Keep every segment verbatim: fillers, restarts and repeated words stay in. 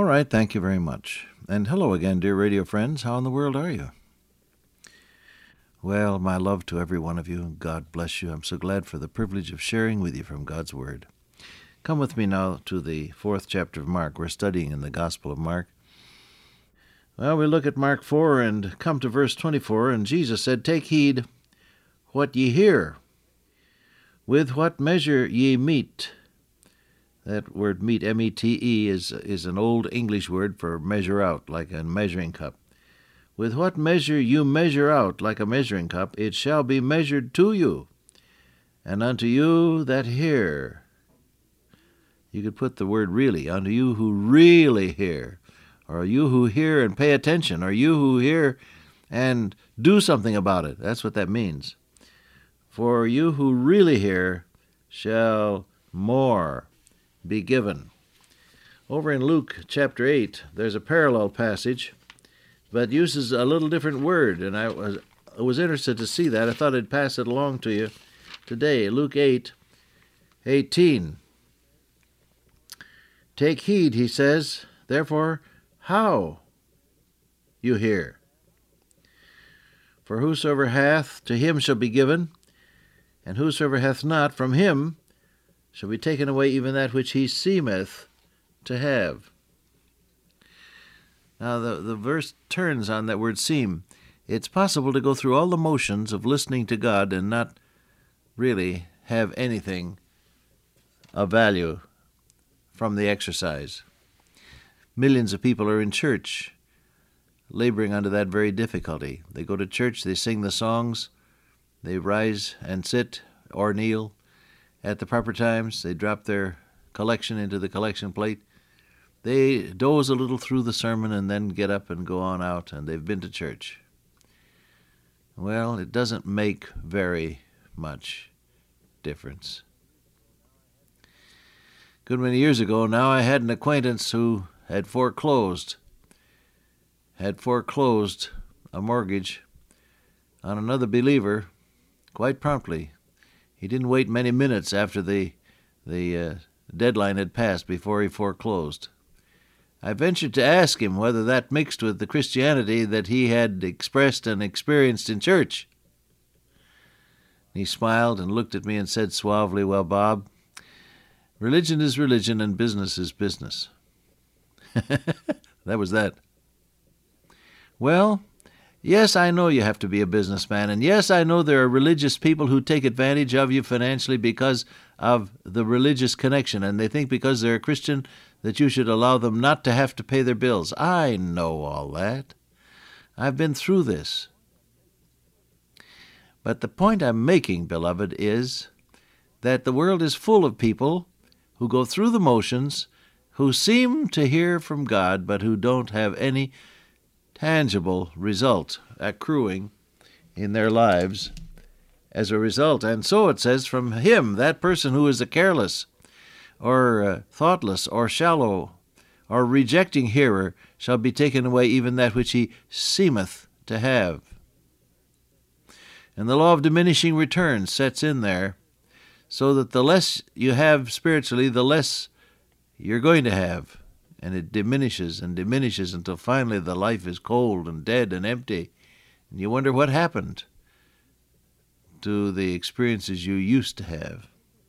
right, thank you very much. And hello again, dear radio friends. How in the world are you? Well, my love to every one of you. God bless you. I'm so glad for the privilege of sharing with you from God's Word. Come with me now to the fourth chapter of Mark. We're studying in the Gospel of Mark. Well, we look at Mark four and come to verse twenty-four, and Jesus said, "Take heed what ye hear. With what measure ye mete." That word mete, M E T E, is, is an old English word for measure out, like a measuring cup. "With what measure you measure out, like a measuring cup, it shall be measured to you, and unto you that hear." You could put the word really, unto you who really hear, or you who hear and pay attention, or you who hear and do something about it. That's what that means. "For you who really hear shall more be given." Over in Luke chapter eight, there's a parallel passage, but uses a little different word, and I was I was interested to see that. I thought I'd pass it along to you today. Luke eight, eighteen. "Take heed," he says, "therefore, how you hear. For whosoever hath, to him shall be given, and whosoever hath not, from him shall be taken away even that which he seemeth to have." Now, the, the verse turns on that word seem. It's possible to go through all the motions of listening to God and not really have anything of value from the exercise. Millions of people are in church laboring under that very difficulty. They go to church, they sing the songs, they rise and sit or kneel at the proper times, they drop their collection into the collection plate, they doze a little through the sermon and then get up and go on out, and they've been to church. Well, it doesn't make very much difference. Good many years ago now, I had an acquaintance who had foreclosed, had foreclosed a mortgage on another believer quite promptly. He didn't wait many minutes after the, the uh, deadline had passed before he foreclosed. I ventured to ask him whether that mixed with the Christianity that he had expressed and experienced in church. He smiled and looked at me and said suavely, "Well, Bob, religion is religion and business is business." That was that. Well, yes, I know you have to be a businessman, and yes, I know there are religious people who take advantage of you financially because of the religious connection, and they think because they're a Christian that you should allow them not to have to pay their bills. I know all that. I've been through this. But the point I'm making, beloved, is that the world is full of people who go through the motions, who seem to hear from God, but who don't have any tangible result accruing in their lives as a result. And so it says, from him, that person who is a careless or uh, thoughtless or shallow or rejecting hearer, shall be taken away even that which he seemeth to have. And the law of diminishing returns sets in there, so that the less you have spiritually, the less you're going to have. And it diminishes and diminishes until finally the life is cold and dead and empty. And you wonder what happened to the experiences you used to have.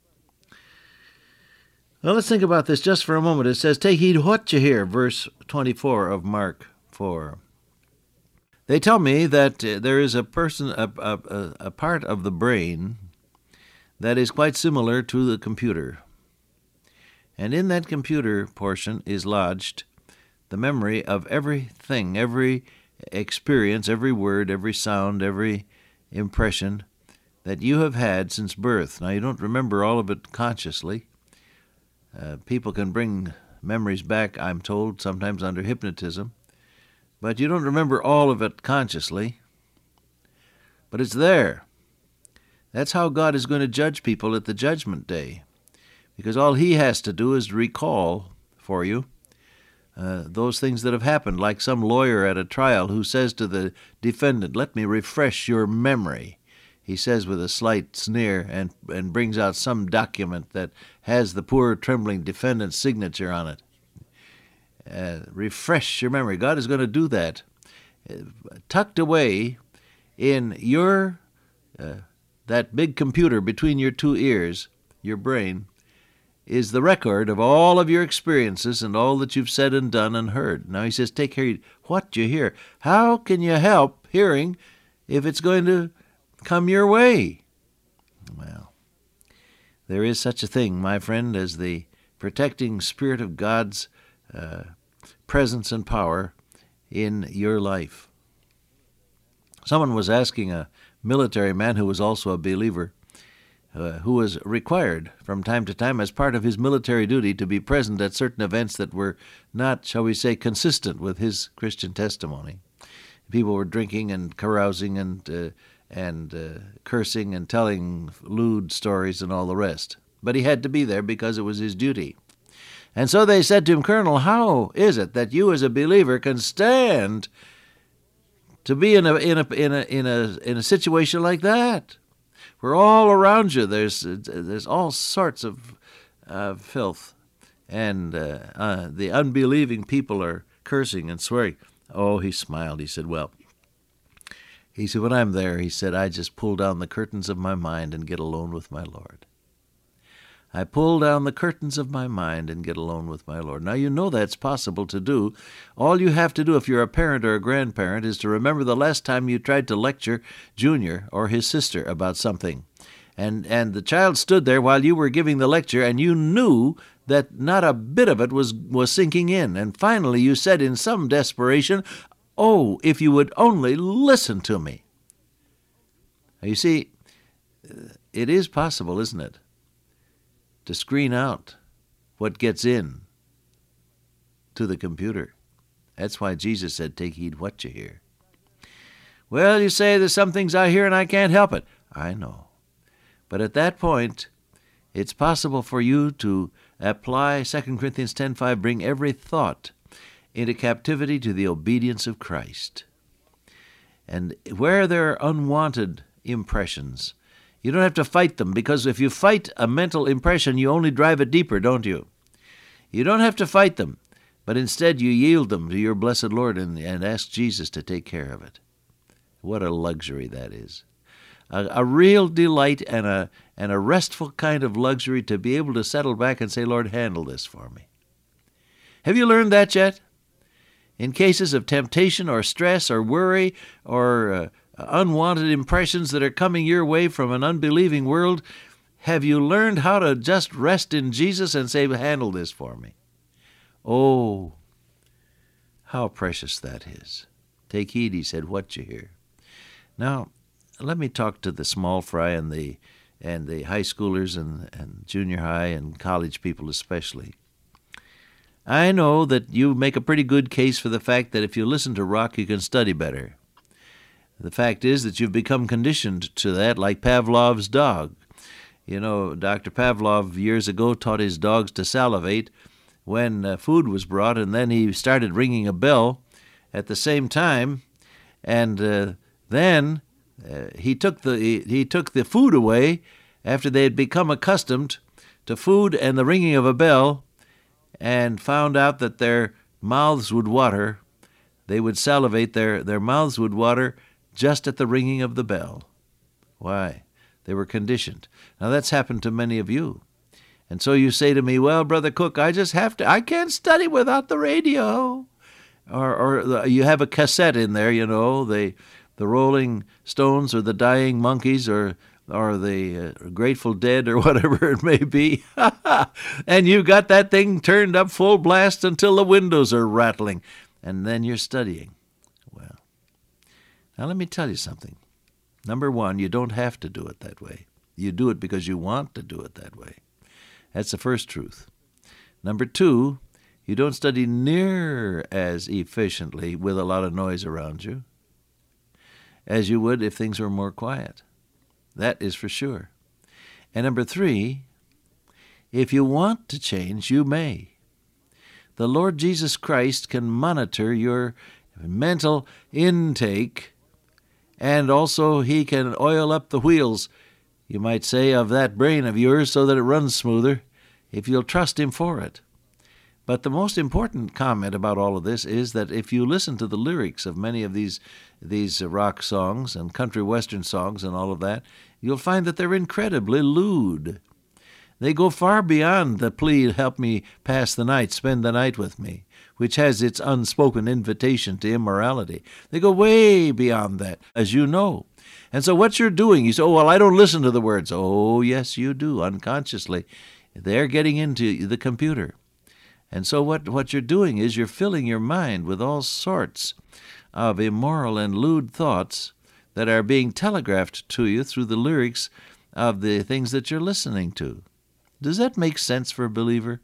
Well, let's think about this just for a moment. It says, "Take heed what you hear," verse twenty-four of Mark four. They tell me that uh, there is a person, a, a, a part of the brain that is quite similar to the computer. And in that computer portion is lodged the memory of everything, every experience, every word, every sound, every impression that you have had since birth. Now, you don't remember all of it consciously. Uh, people can bring memories back, I'm told, sometimes under hypnotism, but you don't remember all of it consciously. But it's there. That's how God is going to judge people at the judgment day, because all he has to do is recall for you uh, those things that have happened, like some lawyer at a trial who says to the defendant, "Let me refresh your memory." He says with a slight sneer, and, and brings out some document that has the poor trembling defendant's signature on it. uh, refresh your memory. God is going to do that. Uh, tucked away in your, uh, that big computer between your two ears, your brain, is the record of all of your experiences and all that you've said and done and heard. Now he says, take care of what you hear. How can you help hearing if it's going to come your way? Well, there is such a thing, my friend, as the protecting Spirit of God's uh, presence and power in your life. Someone was asking a military man who was also a believer, uh, who was required from time to time as part of his military duty to be present at certain events that were not, shall we say, consistent with his Christian testimony. People were drinking and carousing and uh, and uh, cursing and telling lewd stories and all the rest. But he had to be there because it was his duty. And so they said to him, Colonel, how is it that you as a believer can stand to be in a in a in a in a in a situation like that? Where all around you there's there's all sorts of uh, filth, and uh, uh, the unbelieving people are cursing and swearing. Oh, he smiled. He said, well, he said, when I'm there, he said, I just pull down the curtains of my mind and get alone with my Lord. I pull down the curtains of my mind and get alone with my Lord. Now, you know that's possible to do. All you have to do if you're a parent or a grandparent is to remember the last time you tried to lecture Junior or his sister about something. And and the child stood there while you were giving the lecture, and you knew that not a bit of it was, was sinking in. And finally you said in some desperation, oh, if you would only listen to me. You see, it is possible, isn't it, to screen out what gets in to the computer. That's why Jesus said, take heed what you hear. Well, you say there's some things I hear and I can't help it. I know. But at that point, it's possible for you to apply Second Corinthians ten five, bring every thought into captivity to the obedience of Christ. And where there are unwanted impressions, you don't have to fight them, because if you fight a mental impression, you only drive it deeper, don't you? You don't have to fight them, but instead you yield them to your blessed Lord and, and ask Jesus to take care of it. What a luxury that is. A, a real delight and a, and a restful kind of luxury to be able to settle back and say, Lord, handle this for me. Have you learned that yet? In cases of temptation or stress or worry or uh, unwanted impressions that are coming your way from an unbelieving world, have you learned how to just rest in Jesus and say, handle this for me? Oh, how precious that is. Take heed, he said, what you hear. Now, let me talk to the small fry and the and the high schoolers and, and junior high and college people especially. I know that you make a pretty good case for the fact that if you listen to rock, you can study better. The fact is that you've become conditioned to that, like Pavlov's dog. You know, Doctor Pavlov years ago taught his dogs to salivate when uh, food was brought, and then he started ringing a bell at the same time, and uh, then uh, he took the he, he took the food away after they had become accustomed to food and the ringing of a bell, and found out that their mouths would water. They would salivate, their, their mouths would water just at the ringing of the bell. Why? They were conditioned. Now that's happened to many of you. And so you say to me, well, Brother Cook, I just have to, I can't study without the radio. Or, or you have a cassette in there, you know, the the Rolling Stones or the Dying Monkeys or or the uh, Grateful Dead or whatever it may be. And you got that thing turned up full blast until the windows are rattling. And then you're studying. Well, now let me tell you something. Number one, you don't have to do it that way. You do it because you want to do it that way. That's the first truth. Number two, you don't study near as efficiently with a lot of noise around you as you would if things were more quiet. That is for sure. And number three, if you want to change, you may. The Lord Jesus Christ can monitor your mental intake, and also he can oil up the wheels, you might say, of that brain of yours so that it runs smoother if you'll trust him for it. But the most important comment about all of this is that if you listen to the lyrics of many of these these rock songs and country western songs and all of that, you'll find that they're incredibly lewd. They go far beyond the plea, help me pass the night, spend the night with me, which has its unspoken invitation to immorality. They go way beyond that, as you know. And so what you're doing, you say, oh, well, I don't listen to the words. Oh, yes, you do, unconsciously. They're getting into the computer. And so what, what you're doing is you're filling your mind with all sorts of immoral and lewd thoughts that are being telegraphed to you through the lyrics of the things that you're listening to. Does that make sense for a believer?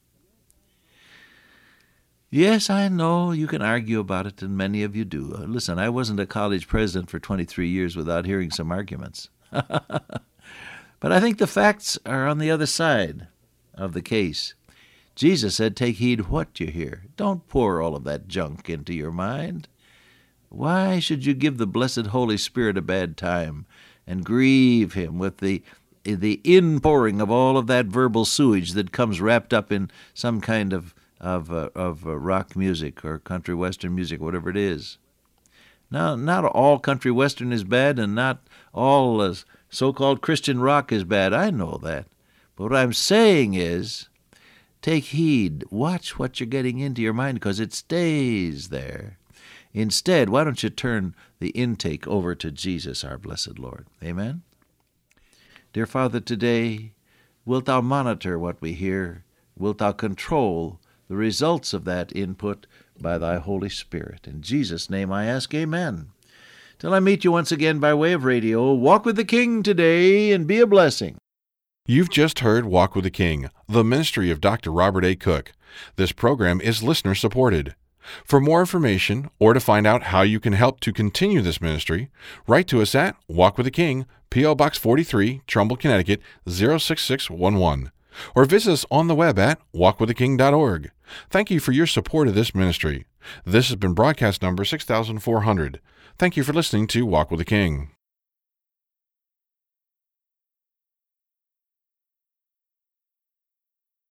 Yes, I know you can argue about it, and many of you do. Listen, I wasn't a college president for twenty-three years without hearing some arguments. But I think the facts are on the other side of the case. Jesus said, take heed what you hear. Don't pour all of that junk into your mind. Why should you give the blessed Holy Spirit a bad time and grieve him with the the inpouring of all of that verbal sewage that comes wrapped up in some kind of of uh, of uh, rock music or country western music, whatever it is? Now, not all country western is bad, and not all uh, so-called Christian rock is bad. I know that. But what I'm saying is, take heed. Watch what you're getting into your mind, because it stays there. Instead, why don't you turn the intake over to Jesus, our blessed Lord? Amen? Dear Father, today, wilt Thou monitor what we hear? Wilt Thou control the results of that input by Thy Holy Spirit? In Jesus' name I ask, amen. Till I meet you once again by way of radio, walk with the King today and be a blessing. You've just heard Walk with the King, the ministry of Doctor Robert A. Cook. This program is listener-supported. For more information or to find out how you can help to continue this ministry, write to us at Walk with the King, P O. Box forty-three, Trumbull, Connecticut, zero six six one one. Or visit us on the web at walk with the king dot org. Thank you for your support of this ministry. This has been broadcast number six thousand four hundred. Thank you for listening to Walk with the King.